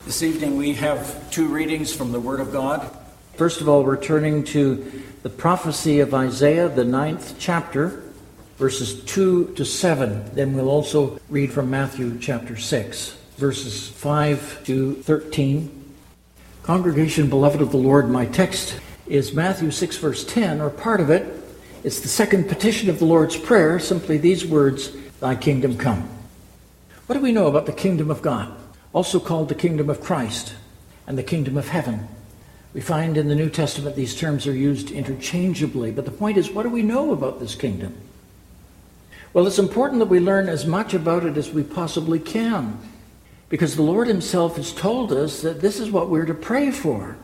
This evening we have two readings from the Word of God. First of all, we're turning to the prophecy of Isaiah, the 9th chapter, verses 2 to 7. Then we'll also read from Matthew chapter 6, verses 5 to 13. Congregation, beloved of the Lord, my text is Matthew 6, verse 10, or part of it. It's the second petition of the Lord's Prayer, simply these words, "Thy kingdom come." What do we know about the kingdom of God, also called the kingdom of Christ and the kingdom of heaven? We find in the New Testament these terms are used interchangeably, but the point is, what do we know about this kingdom? Well, it's important that we learn as much about it as we possibly can, because the Lord himself has told us that this is what we're to pray for.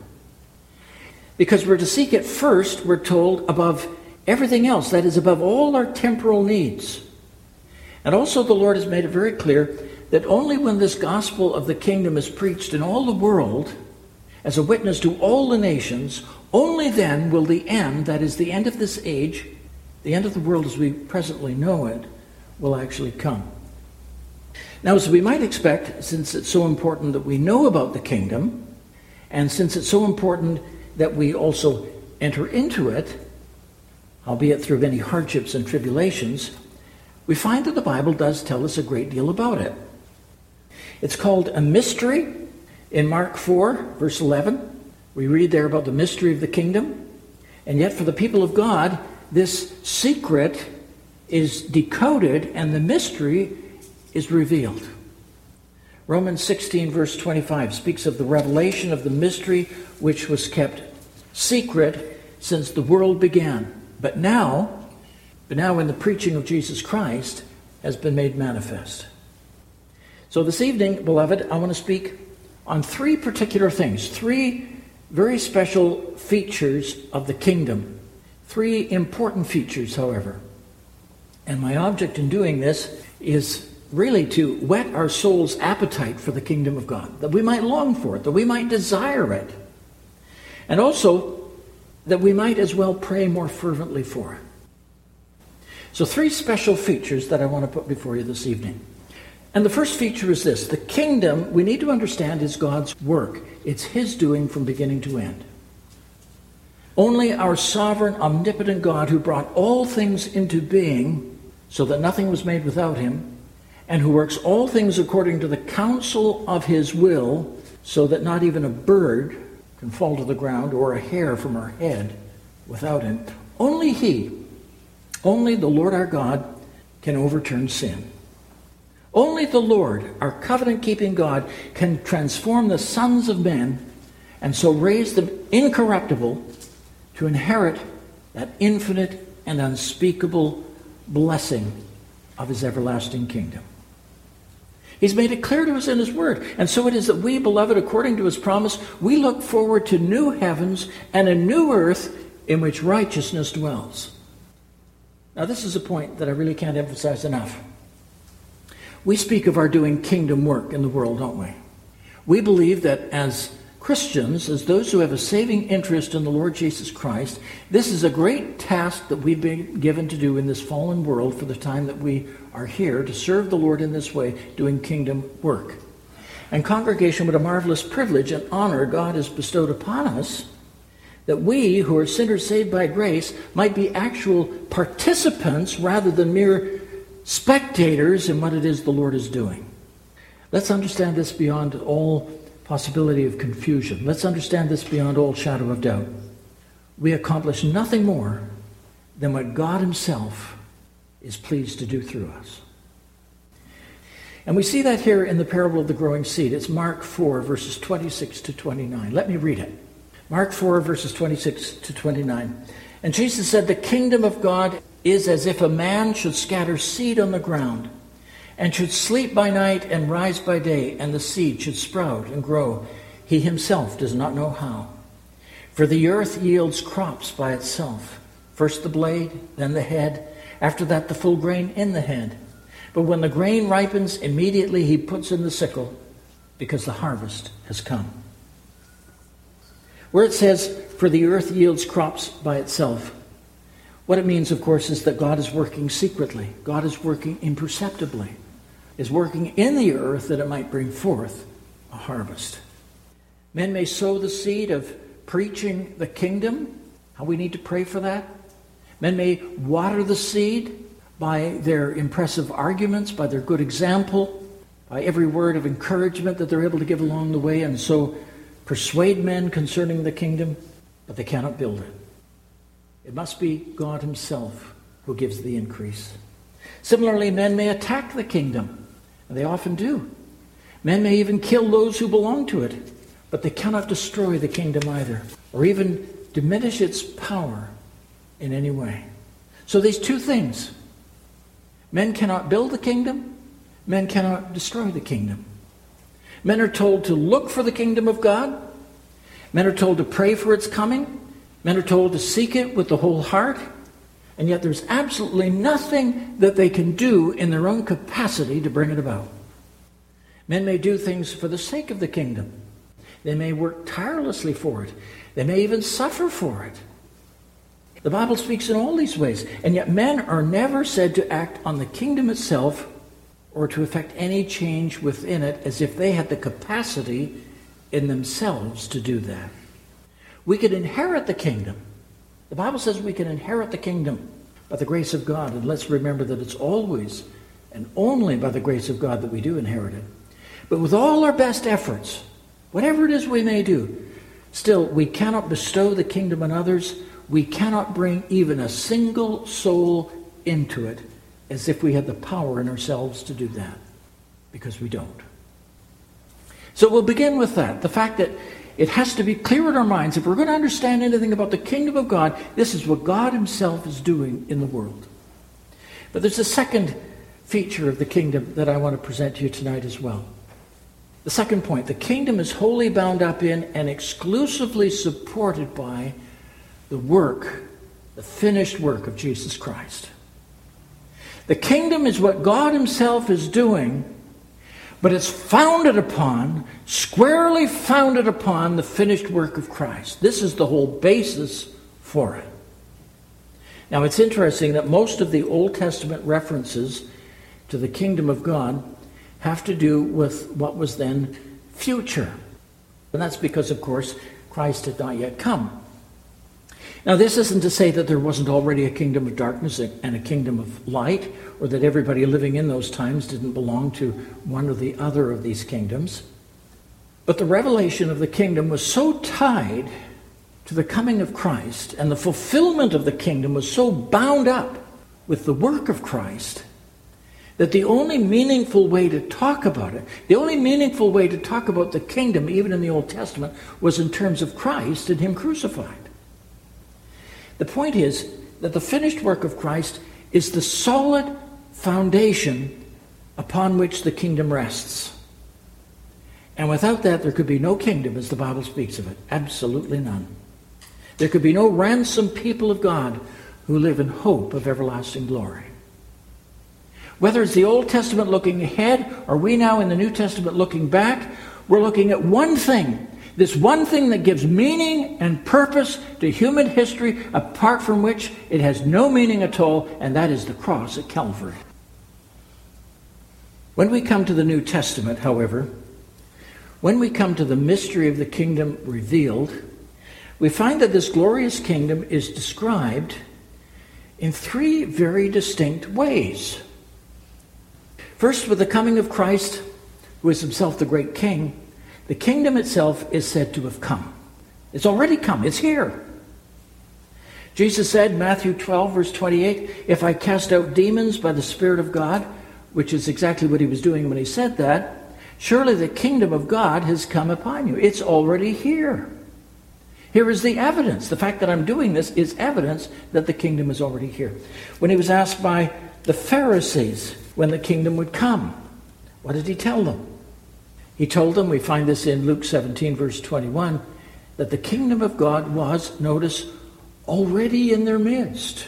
Because we're to seek it first, we're told, above everything else, that is, above all our temporal needs. And also the Lord has made it very clear that only when this gospel of the kingdom is preached in all the world, as a witness to all the nations, only then will the end, that is the end of this age, the end of the world as we presently know it, will actually come. Now, as we might expect, since it's so important that we know about the kingdom, and since it's so important that we also enter into it, albeit through many hardships and tribulations, we find that the Bible does tell us a great deal about it. It's called a mystery. In Mark 4, verse 11, we read there about the mystery of the kingdom. And yet for the people of God, this secret is decoded and the mystery is revealed. Romans 16, verse 25 speaks of the revelation of the mystery which was kept secret since the world began. But now in the preaching of Jesus Christ has been made manifest. So this evening, beloved, I want to speak on three particular things, three very special features of the kingdom. Three important features, however. And my object in doing this is really to whet our soul's appetite for the kingdom of God, that we might long for it, that we might desire it, and also that we might as well pray more fervently for it. So three special features that I want to put before you this evening. And the first feature is this: the kingdom, we need to understand, is God's work. It's his doing from beginning to end. Only our sovereign, omnipotent God, who brought all things into being so that nothing was made without him, and who works all things according to the counsel of his will, so that not even a bird can fall to the ground or a hair from our head without him. Only he, only the Lord our God, can overturn sin. Only the Lord, our covenant-keeping God, can transform the sons of men and so raise them incorruptible to inherit that infinite and unspeakable blessing of his everlasting kingdom. He's made it clear to us in his word. And so it is that we, beloved, according to his promise, we look forward to new heavens and a new earth in which righteousness dwells. Now, this is a point that I really can't emphasize enough. We speak of our doing kingdom work in the world, don't we? We believe that as Christians, as those who have a saving interest in the Lord Jesus Christ, this is a great task that we've been given to do in this fallen world for the time that we are here, to serve the Lord in this way, doing kingdom work. And congregation, what a marvelous privilege and honor God has bestowed upon us, that we, who are sinners saved by grace, might be actual participants rather than mere spectators in what it is the Lord is doing. Let's understand this beyond all possibility of confusion. Let's understand this beyond all shadow of doubt. We accomplish nothing more than what God himself is pleased to do through us. And we see that here in the parable of the growing seed. It's Mark 4, verses 26 to 29. Let me read it. Mark 4, verses 26 to 29. And Jesus said, "The kingdom of God is as if a man should scatter seed on the ground, and should sleep by night and rise by day, and the seed should sprout and grow. He himself does not know how. For the earth yields crops by itself, first the blade, then the head, after that the full grain in the head. But when the grain ripens, immediately he puts in the sickle, because the harvest has come." Where it says, "For the earth yields crops by itself," what it means, of course, is that God is working secretly. God is working imperceptibly, is working in the earth that it might bring forth a harvest. Men may sow the seed of preaching the kingdom, how we need to pray for that. Men may water the seed by their impressive arguments, by their good example, by every word of encouragement that they're able to give along the way, and so persuade men concerning the kingdom, but they cannot build it. It must be God himself who gives the increase. Similarly, men may attack the kingdom, and they often do. Men may even kill those who belong to it, but they cannot destroy the kingdom either, or even diminish its power in any way. So these two things: men cannot build the kingdom, men cannot destroy the kingdom. Men are told to look for the kingdom of God. Men are told to pray for its coming. Men are told to seek it with the whole heart. And yet there's absolutely nothing that they can do in their own capacity to bring it about. Men may do things for the sake of the kingdom. They may work tirelessly for it. They may even suffer for it. The Bible speaks in all these ways. And yet men are never said to act on the kingdom itself or to effect any change within it as if they had the capacity in themselves to do that. We can inherit the kingdom. The Bible says we can inherit the kingdom by the grace of God. And let's remember that it's always and only by the grace of God that we do inherit it. But with all our best efforts, whatever it is we may do, still we cannot bestow the kingdom on others. We cannot bring even a single soul into it as if we had the power in ourselves to do that, because we don't. So we'll begin with that, the fact that it has to be clear in our minds, if we're going to understand anything about the kingdom of God, this is what God himself is doing in the world. But there's a second feature of the kingdom that I want to present to you tonight as well. The second point: the kingdom is wholly bound up in and exclusively supported by the work, the finished work of Jesus Christ. The kingdom is what God himself is doing, but it's founded upon, squarely founded upon the finished work of Christ. This is the whole basis for it. Now it's interesting that most of the Old Testament references to the kingdom of God have to do with what was then future. And that's because, of course, Christ had not yet come. Now, this isn't to say that there wasn't already a kingdom of darkness and a kingdom of light, or that everybody living in those times didn't belong to one or the other of these kingdoms. But the revelation of the kingdom was so tied to the coming of Christ, and the fulfillment of the kingdom was so bound up with the work of Christ, that the only meaningful way to talk about it, the only meaningful way to talk about the kingdom, even in the Old Testament, was in terms of Christ and him crucified. The point is that the finished work of Christ is the solid foundation upon which the kingdom rests. And without that, there could be no kingdom as the Bible speaks of it. Absolutely none. There could be no ransomed people of God who live in hope of everlasting glory. Whether it's the Old Testament looking ahead, or we now in the New Testament looking back, we're looking at one thing. This one thing that gives meaning and purpose to human history, apart from which it has no meaning at all, and that is the cross at Calvary. When we come to the New Testament, however, when we come to the mystery of the kingdom revealed, we find that this glorious kingdom is described in three very distinct ways. First, with the coming of Christ, who is himself the great king, the kingdom itself is said to have come. It's already come. It's here. Jesus said, Matthew 12, verse 28, "If I cast out demons by the Spirit of God," which is exactly what he was doing when he said that, "surely the kingdom of God has come upon you." It's already here. Here is the evidence. The fact that I'm doing this is evidence that the kingdom is already here. When he was asked by the Pharisees when the kingdom would come, what did he tell them? He told them, we find this in Luke 17, verse 21, that the kingdom of God was, notice, already in their midst.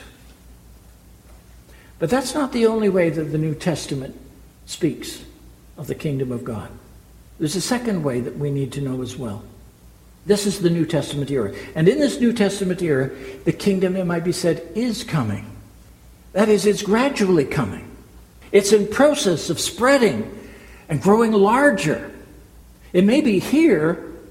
But that's not the only way that the New Testament speaks of the kingdom of God. There's a second way that we need to know as well. This is the New Testament era. And in this New Testament era, the kingdom, it might be said, is coming. That is, it's gradually coming. It's in process of spreading and growing larger. It may be here,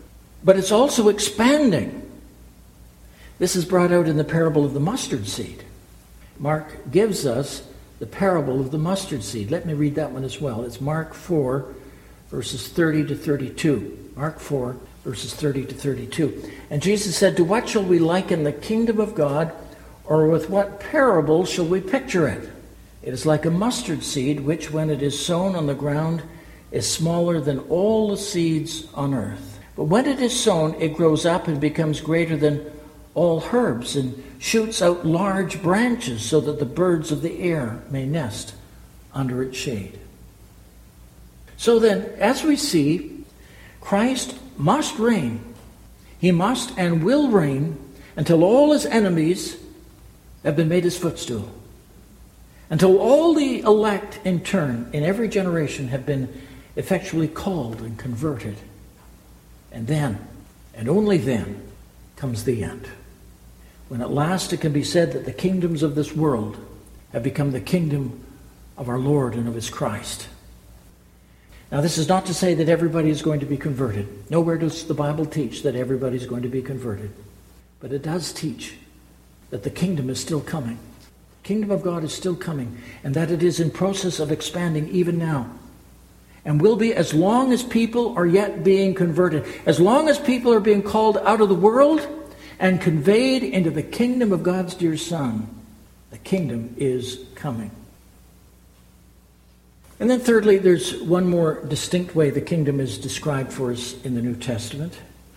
but it's also expanding. This is brought out in the parable of the mustard seed. Mark gives us the parable of the mustard seed. Let me read that one as well. It's Mark 4, verses 30 to 32. Mark 4, verses 30 to 32. And Jesus said, "To what shall we liken the kingdom of God, or with what parable shall we picture it? It is like a mustard seed, which when it is sown on the ground is smaller than all the seeds on earth. But when it is sown, it grows up and becomes greater than all herbs, and shoots out large branches, so that the birds of the air may nest under its shade." So then, as we see, Christ must reign. He must and will reign until all his enemies have been made his footstool. Until all the elect in turn, in every generation, have been effectually called and converted. And then, and only then, comes the end, when at last it can be said that the kingdoms of this world have become the kingdom of our Lord and of his Christ. Now, this is not to say that everybody is going to be converted. Nowhere does the Bible teach that everybody is going to be converted. But it does teach that the kingdom is still coming. The kingdom of God is still coming, and that it is in process of expanding even now. And will be as long as people are yet being converted. As long as people are being called out of the world and conveyed into the kingdom of God's dear Son, the kingdom is coming. And then thirdly, there's one more distinct way the kingdom is described for us in the New Testament.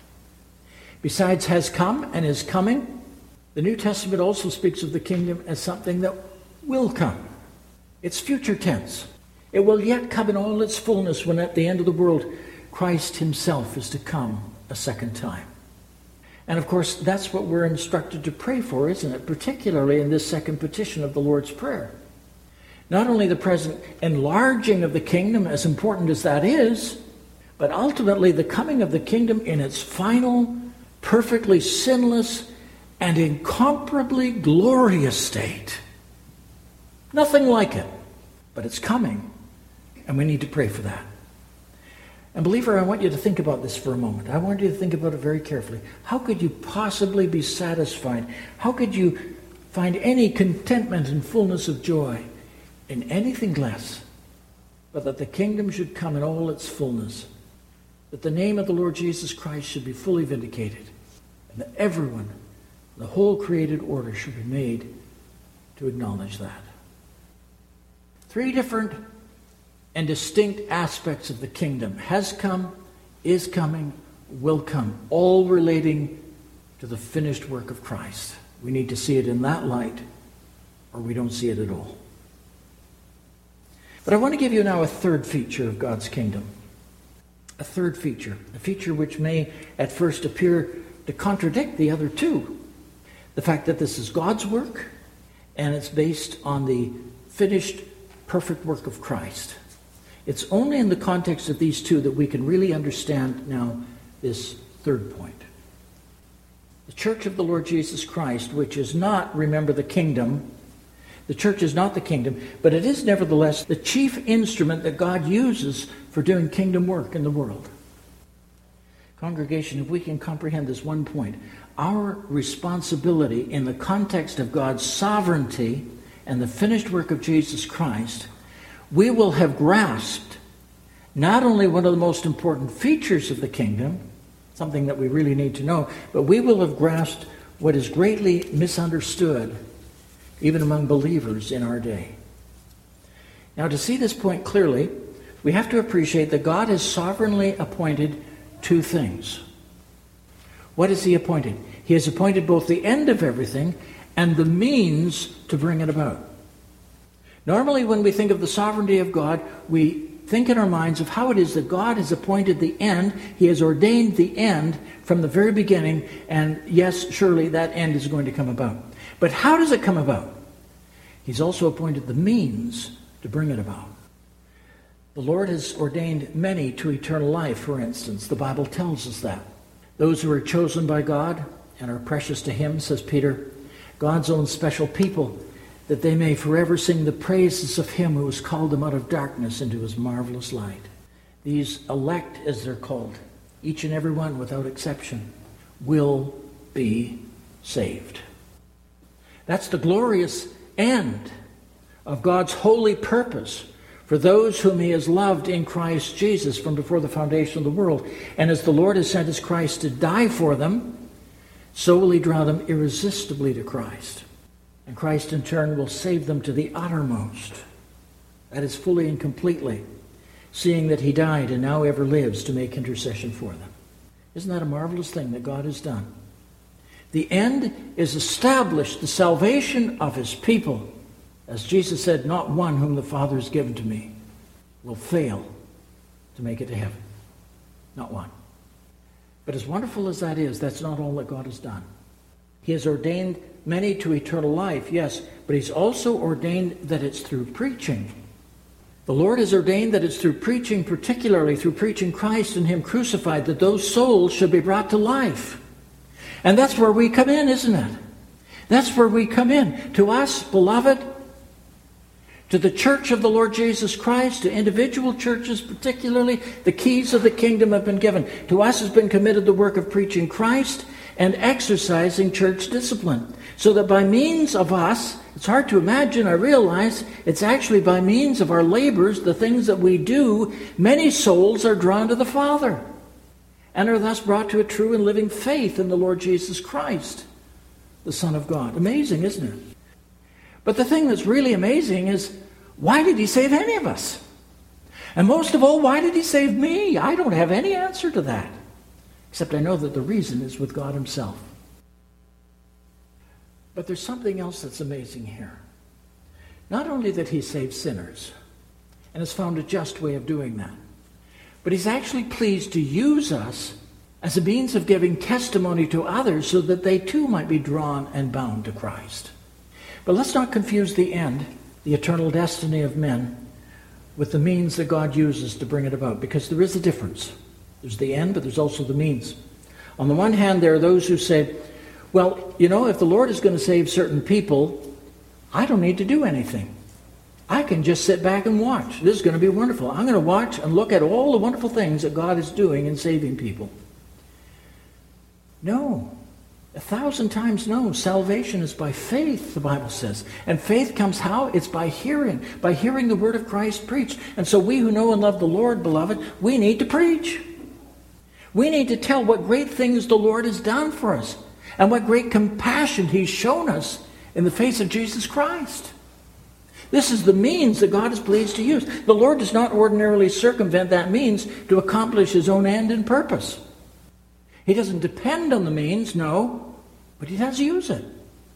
Besides has come and is coming, the New Testament also speaks of the kingdom as something that will come. It's future tense. It will yet come in all its fullness when at the end of the world, Christ himself is to come a second time. And of course, that's what we're instructed to pray for, isn't it? Particularly in this second petition of the Lord's Prayer. Not only the present enlarging of the kingdom, as important as that is, but ultimately the coming of the kingdom in its final, perfectly sinless, and incomparably glorious state. Nothing like it, but it's coming, and we need to pray for that. And believer, I want you to think about this for a moment. I want you to think about it very carefully. How could you possibly be satisfied? How could you find any contentment and fullness of joy in anything less but that the kingdom should come in all its fullness, that the name of the Lord Jesus Christ should be fully vindicated, and that everyone, the whole created order, should be made to acknowledge that? Three different and distinct aspects of the kingdom: has come, is coming, will come, all relating to the finished work of Christ. We need to see it in that light, or we don't see it at all. But I want to give you now a third feature of God's kingdom. A third feature. A feature which may at first appear to contradict the other two. The fact that this is God's work, and it's based on the finished, perfect work of Christ. It's only in the context of these two that we can really understand now this third point. The church of the Lord Jesus Christ, which is not, remember, the kingdom. The church is not the kingdom, but it is nevertheless the chief instrument that God uses for doing kingdom work in the world. Congregation, if we can comprehend this one point, our responsibility in the context of God's sovereignty and the finished work of Jesus Christ, we will have grasped not only one of the most important features of the kingdom, something that we really need to know, but we will have grasped what is greatly misunderstood even among believers in our day. Now, to see this point clearly, we have to appreciate that God has sovereignly appointed two things. What has he appointed? He has appointed both the end of everything and the means to bring it about. Normally, when we think of the sovereignty of God, we think in our minds of how it is that God has appointed the end. He has ordained the end from the very beginning, and yes, surely that end is going to come about. But how does it come about? He's also appointed the means to bring it about. The Lord has ordained many to eternal life, for instance. The Bible tells us that. Those who are chosen by God and are precious to him, says Peter, God's own special people, that they may forever sing the praises of him who has called them out of darkness into his marvelous light. These elect, as they're called, each and every one without exception, will be saved. That's the glorious end of God's holy purpose for those whom he has loved in Christ Jesus from before the foundation of the world. And as the Lord has sent his Christ to die for them, so will he draw them irresistibly to Christ. And Christ in turn will save them to the uttermost. That is, fully and completely, seeing that he died and now ever lives to make intercession for them. Isn't that a marvelous thing that God has done? The end is established, the salvation of his people. As Jesus said, not one whom the Father has given to me will fail to make it to heaven. Not one. But as wonderful as that is, that's not all that God has done. He has ordained many to eternal life, yes, but he's also ordained that it's through preaching. The Lord has ordained that it's through preaching, particularly through preaching Christ and him crucified, that those souls should be brought to life. And that's where we come in, isn't it? That's where we come in. To us, beloved, to the church of the Lord Jesus Christ, to individual churches particularly, the keys of the kingdom have been given. To us has been committed the work of preaching Christ and exercising church discipline. So that by means of us, it's hard to imagine, I realize, it's actually by means of our labors, the things that we do, many souls are drawn to the Father and are thus brought to a true and living faith in the Lord Jesus Christ, the Son of God. Amazing, isn't it? But the thing that's really amazing is, why did he save any of us? And most of all, why did he save me? I don't have any answer to that. Except I know that the reason is with God himself. But there's something else that's amazing here. Not only that he saves sinners, and has found a just way of doing that, but he's actually pleased to use us as a means of giving testimony to others so that they too might be drawn and bound to Christ. But let's not confuse the end, the eternal destiny of men, with the means that God uses to bring it about, because there is a difference. There's the end, but there's also the means. On the one hand, there are those who say, well, you know, if the Lord is going to save certain people, I don't need to do anything. I can just sit back and watch. This is going to be wonderful. I'm going to watch and look at all the wonderful things that God is doing in saving people. No. 1,000 times no. Salvation is by faith, the Bible says. And faith comes how? It's by hearing the word of Christ preached. And so we who know and love the Lord, beloved, we need to preach. We need to tell what great things the Lord has done for us and what great compassion he's shown us in the face of Jesus Christ. This is the means that God is pleased to use. The Lord does not ordinarily circumvent that means to accomplish his own end and purpose. He doesn't depend on the means, no, but he does use it.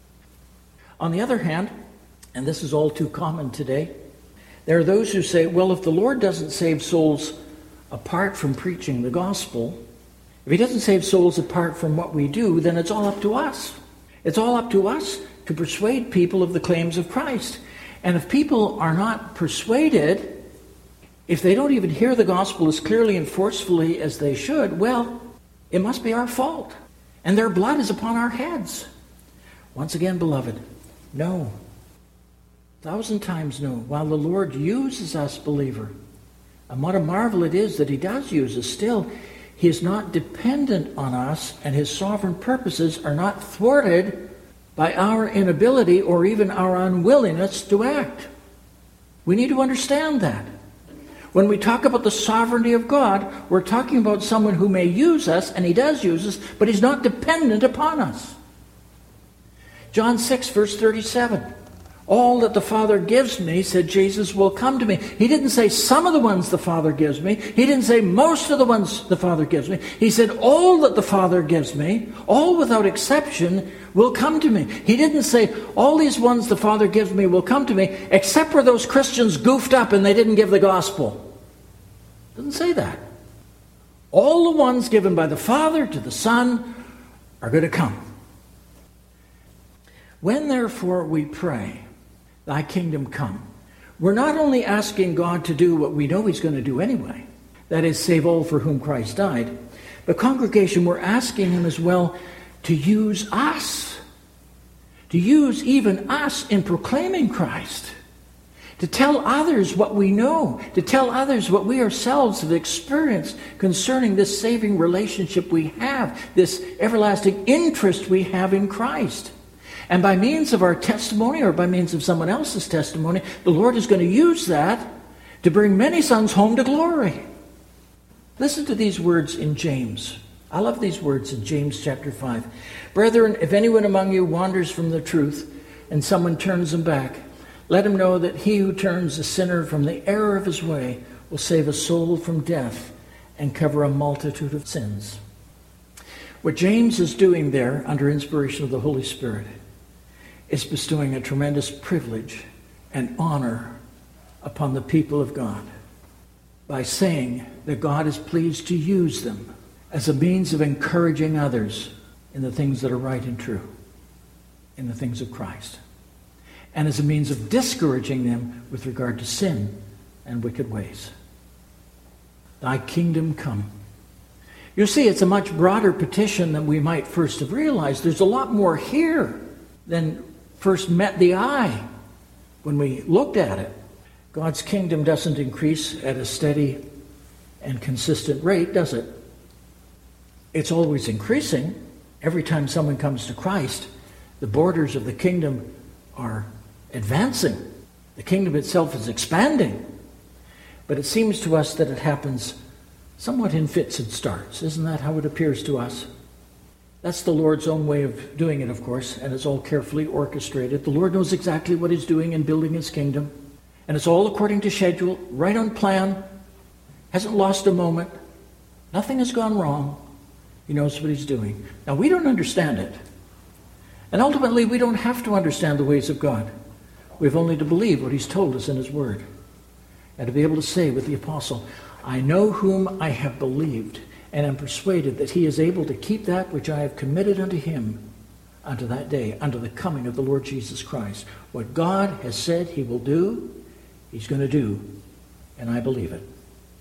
On the other hand, and this is all too common today, there are those who say, well, if the Lord doesn't save souls apart from preaching the gospel, if he doesn't save souls apart from what we do, then it's all up to us. It's all up to us to persuade people of the claims of Christ. And if people are not persuaded, if they don't even hear the gospel as clearly and forcefully as they should, well, it must be our fault. And their blood is upon our heads. Once again, beloved, no. 1,000 times no. While the Lord uses us, believer, and what a marvel it is that he does use us still, he is not dependent on us, and his sovereign purposes are not thwarted by our inability or even our unwillingness to act. We need to understand that. When we talk about the sovereignty of God, we're talking about someone who may use us, and he does use us, but he's not dependent upon us. John 6, verse 37. All that the Father gives me, said Jesus, will come to me. He didn't say some of the ones the Father gives me. He didn't say most of the ones the Father gives me. He said all that the Father gives me, all without exception, will come to me. He didn't say all these ones the Father gives me will come to me, except for those Christians goofed up and they didn't give the gospel. Doesn't say that. All the ones given by the Father to the Son are going to come. When therefore we pray, thy kingdom come, we're not only asking God to do what we know he's going to do anyway, that is, save all for whom Christ died, but congregation, we're asking him as well to use us, to use even us in proclaiming Christ, to tell others what we know, to tell others what we ourselves have experienced concerning this saving relationship we have, this everlasting interest we have in Christ. And by means of our testimony or by means of someone else's testimony, the Lord is going to use that to bring many sons home to glory. Listen to these words in James. I love these words in James chapter 5. Brethren, if anyone among you wanders from the truth and someone turns him back, let him know that he who turns a sinner from the error of his way will save a soul from death and cover a multitude of sins. What James is doing there, under inspiration of the Holy Spirit, is bestowing a tremendous privilege and honor upon the people of God by saying that God is pleased to use them as a means of encouraging others in the things that are right and true, in the things of Christ, and as a means of discouraging them with regard to sin and wicked ways. Thy kingdom come. You see, it's a much broader petition than we might first have realized. There's a lot more here than first met the eye when we looked at it. God's kingdom doesn't increase at a steady and consistent rate, does it? It's always increasing. Every time someone comes to Christ, the borders of the kingdom are advancing. The kingdom itself is expanding. But it seems to us that it happens somewhat in fits and starts. Isn't that how it appears to us? That's the Lord's own way of doing it, of course, and it's all carefully orchestrated. The Lord knows exactly what he's doing in building his kingdom, and it's all according to schedule, right on plan, hasn't lost a moment. Nothing has gone wrong. He knows what he's doing. Now, we don't understand it. And ultimately, we don't have to understand the ways of God. We have only to believe what he's told us in his word. And to be able to say with the apostle, I know whom I have believed, and am persuaded that he is able to keep that which I have committed unto him unto that day, unto the coming of the Lord Jesus Christ. What God has said he will do, he's going to do, and I believe it.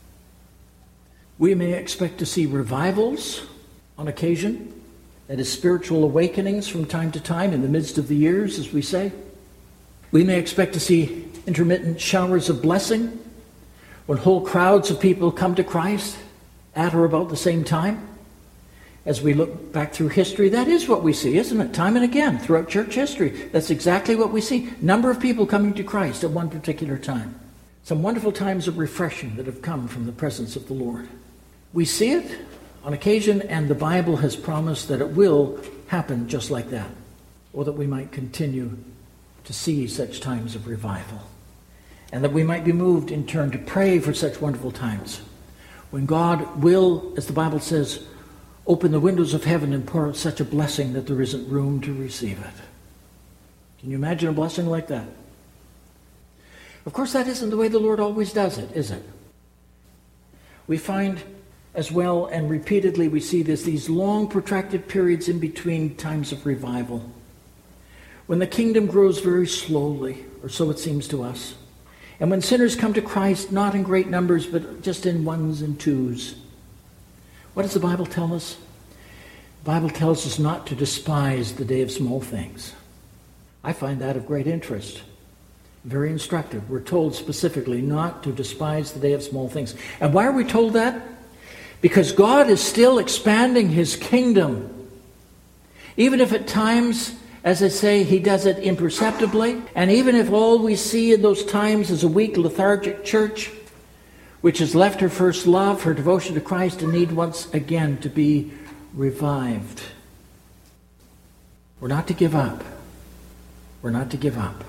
We may expect to see revivals on occasion, that is, spiritual awakenings from time to time in the midst of the years, as we say. We may expect to see intermittent showers of blessing when whole crowds of people come to Christ at or about the same time. As we look back through history, that is what we see, isn't it? Time and again throughout church history. That's exactly what we see. Number of people coming to Christ at one particular time. Some wonderful times of refreshing that have come from the presence of the Lord. We see it on occasion, and the Bible has promised that it will happen just like that, or that we might continue to see such times of revival, and that we might be moved in turn to pray for such wonderful times when God will, as the Bible says, open the windows of heaven and pour out such a blessing that there isn't room to receive it. Can you imagine a blessing like that? Of course, that isn't the way the Lord always does it, is it? We find as well, and repeatedly we see this, these long protracted periods in between times of revival, when the kingdom grows very slowly, or so it seems to us, and when sinners come to Christ not in great numbers but just in ones and twos. What does the Bible tell us? The Bible tells us not to despise the day of small things. I find that of great interest, very instructive. We're told specifically not to despise the day of small things. And why are we told that? Because God is still expanding his kingdom. Even if at times, as I say, he does it imperceptibly, and even if all we see in those times is a weak, lethargic church, which has left her first love, her devotion to Christ, and need once again to be revived. We're not to give up. We're not to give up.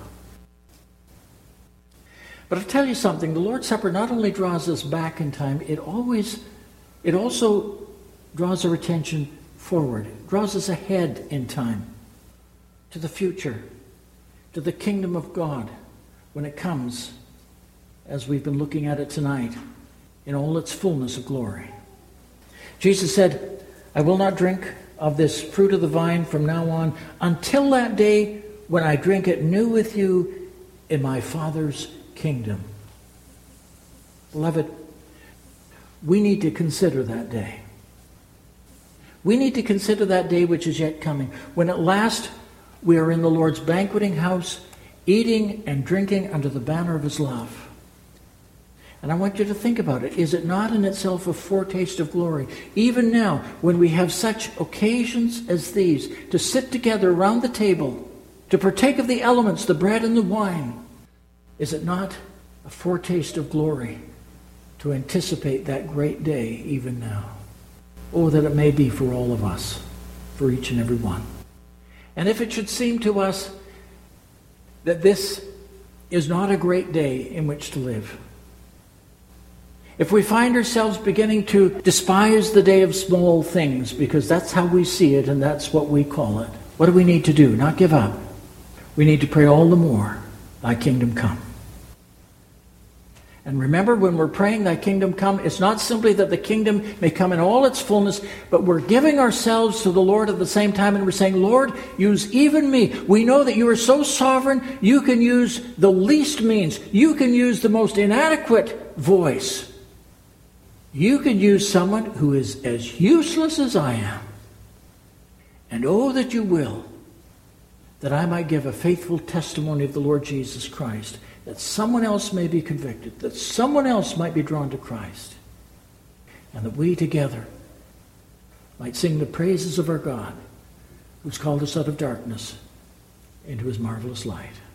But I'll tell you something, the Lord's Supper not only draws us back in time, it also draws our attention forward. It draws us ahead in time to the future, to the kingdom of God when it comes, as we've been looking at it tonight, in all its fullness of glory. Jesus said, I will not drink of this fruit of the vine from now on until that day when I drink it new with you in my Father's kingdom. Beloved, we need to consider that day. We need to consider that day which is yet coming, when at last we are in the Lord's banqueting house eating and drinking under the banner of his love. And I want you to think about it. Is it not in itself a foretaste of glory? Even now, when we have such occasions as these, to sit together around the table, to partake of the elements, the bread and the wine, is it not a foretaste of glory to anticipate that great day even now? Oh, that it may be for all of us, for each and every one. And if it should seem to us that this is not a great day in which to live, if we find ourselves beginning to despise the day of small things because that's how we see it and that's what we call it, what do we need to do? Not give up. We need to pray all the more, thy kingdom come. And remember, when we're praying thy kingdom come, it's not simply that the kingdom may come in all its fullness, but we're giving ourselves to the Lord at the same time, and we're saying, Lord, use even me. We know that you are so sovereign, you can use the least means. You can use the most inadequate voice. You can use someone who is as useless as I am. And oh, that you will, that I might give a faithful testimony of the Lord Jesus Christ, that someone else may be convicted, that someone else might be drawn to Christ, and that we together might sing the praises of our God, who's called us out of darkness into his marvelous light.